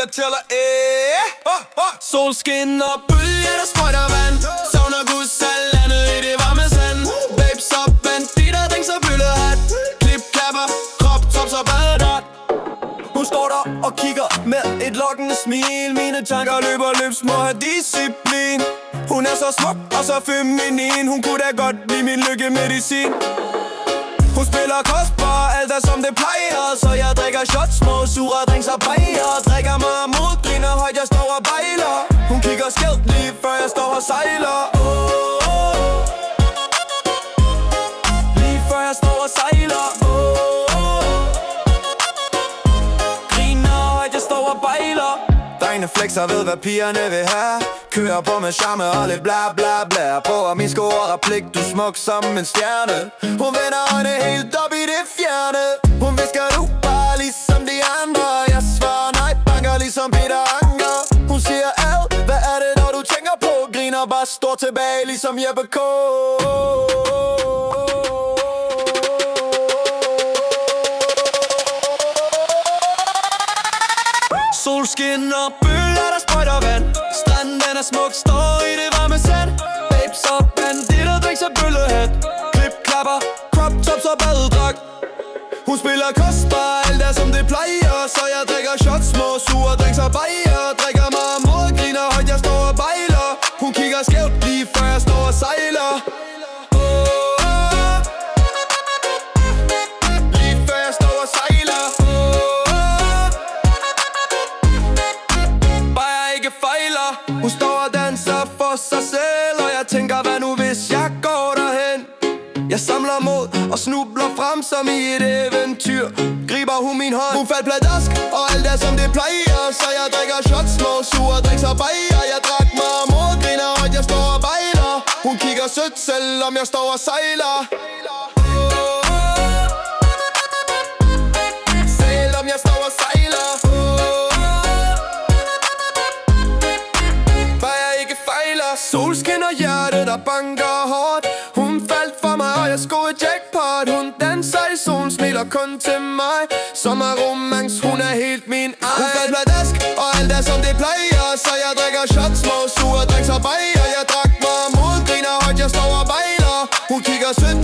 jeg tæller Solskin og bølger, der sprøjter vand. Savner Guds af landet i det varme sand. Babes og banditter, drinks og bøllehat. Klipklapper, crop tops og badedragt. Hun står der og kigger med et lokkende smil. Mine tanker løber løbs, må have disciplin. Hun er så smuk og så feminin. Hun kunne da godt blive min lykkemedicin. Hun spiller kostbar, alt er som det plejer. Så jeg drikker shots, små sure drinks og bajer. Drikker mig mod, griner højt, jeg står og bejler. Hun kigger skævt lige før jeg står og sejler. Lige før jeg står og sejler. Griner højt, jeg står og bejler. Drengene flexer ved hvad pigerne vil have. Kører på med charme og lidt bla bla bla. Prøver min sko og replik, du smuk som en stjerne. Hun vender øjne helt op i det fjerne. Hun visker du bare ligesom de andre. Jeg svarer nej, banker ligesom Peter Anker. Hun siger ad, hvad er det når du tænker på? Griner bare står tilbage ligesom Jeppe K. Solskin og bølger, der sprøjter vand. Stranden den er smuk, står i det varme sand. Babes og banditter, drinks og bøllehat. Klipklapper, crop tops og badedragt. Hun spiller kostbar, alt er som det plejer. Så jeg drikker shots, små sure drinks og bajer. Drikker mig mod, griner højt, jeg står og bejler. Hun kigger skævt lige før jeg står og sejler. Lige før jeg står og sejler. Hun står og danser for sig selv. Og jeg tænker, hvad nu hvis jeg går derhen? Jeg samler mod og snubler frem som i et eventyr. Griber hun min hånd, hun faldt pladask. Og alt er som det plejer. Så jeg drikker shots, små sure drinks og bajer. Jeg drak mig mod, griner højt, jeg står og bejler. Hun kigger sødt, selvom jeg står og sejler. Selvom jeg står og sejler. Solskin og hjerte, der banker hårdt. Hun faldt for mig, og jeg scorede jackpot. Hun danser i solen, smiler kun til mig. Sommerromance, hun er helt min egen. Hun faldt pladask, og alt er som det plejer. Så jeg drikker shots, små sure drinks og bajer. Jeg drak mig mod, griner højt, jeg står og bejler. Hun kigger sødt